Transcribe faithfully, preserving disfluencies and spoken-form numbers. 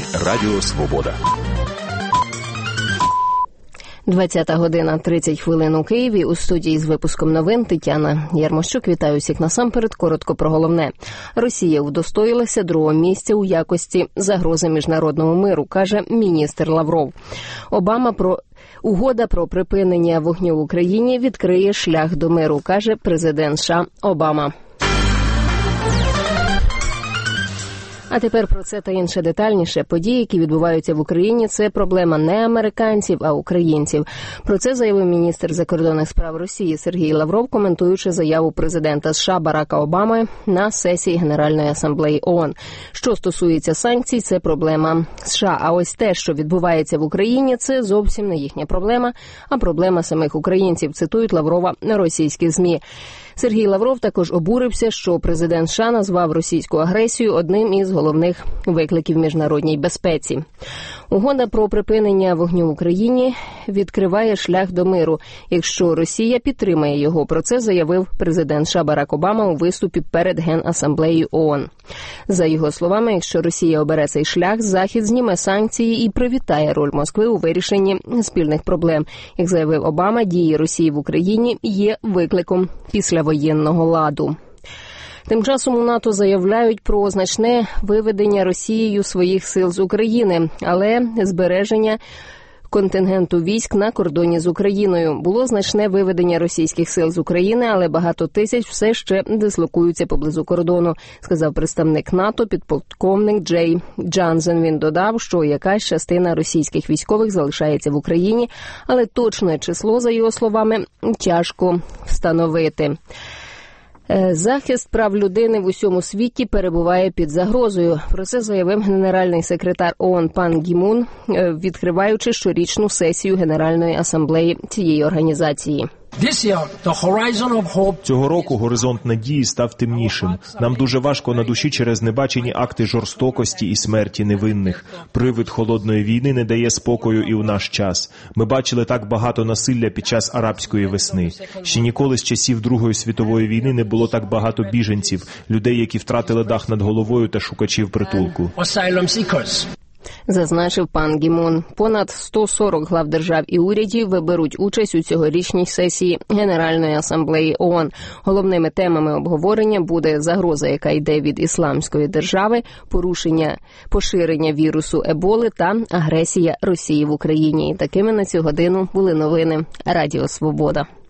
ефірі Радіо Свобода. двадцята година тридцять хвилин у Києві. У студії з випуском новин Тетяна Ярмощук. Вітаю всіх насамперед. Коротко про головне. Росія удостоїлася другого місця у якості загрози міжнародному миру, каже міністр Лавров. Обама про Угода про припинення вогню в Україні відкриє шлях до миру, каже президент США Обама. А тепер про це та інше детальніше. Події, які відбуваються в Україні, це проблема не американців, а українців. Про це заявив міністр закордонних справ Росії Сергій Лавров, коментуючи заяву президента США Барака Обами на сесії Генеральної асамблеї ООН. Що стосується санкцій, це проблема США. А ось те, що відбувається в Україні, це зовсім не їхня проблема, а проблема самих українців, цитують Лаврова російські ЗМІ. Сергій Лавров також обурився, що президент США назвав російську агресію одним із головних викликів міжнародній безпеці. Угода про припинення вогню в Україні відкриває шлях до миру, якщо Росія підтримає його. Про це заявив президент США Барак Обама у виступі перед Генасамблеєю ООН. За його словами, якщо Росія обере цей шлях, Захід зніме санкції і привітає роль Москви у вирішенні спільних проблем. Як заявив Обама, дії Росії в Україні є викликом післявоєнного ладу. Тим часом у НАТО заявляють про значне виведення Росією своїх сил з України, але збереження контингенту військ на кордоні з Україною. Було значне виведення російських сил з України, але багато тисяч все ще дислокуються поблизу кордону, сказав представник НАТО, підполковник Джей Джансен. Він додав, що якась частина російських військових залишається в Україні, але точне число, за його словами, тяжко встановити. Захист прав людини в усьому світі перебуває під загрозою. Про це заявив генеральний секретар ООН Пан Гі Мун, відкриваючи щорічну сесію Генеральної асамблеї цієї організації. Цього року горизонт надії став темнішим. Нам дуже важко на душі через небачені акти жорстокості і смерті невинних. Привид холодної війни не дає спокою і у наш час. Ми бачили так багато насилля під час арабської весни. Ще ніколи з часів Другої світової війни не було так багато біженців, людей, які втратили дах над головою та шукачів притулку. Зазначив пан Гі Мун. Понад сто сорок глав держав і урядів виберуть участь у цьогорічній сесії Генеральної асамблеї ООН. Головними темами обговорення буде загроза, яка йде від ісламської держави, порушення, поширення вірусу Еболи та агресія Росії в Україні. І такими на цю годину були новини Радіо Свобода.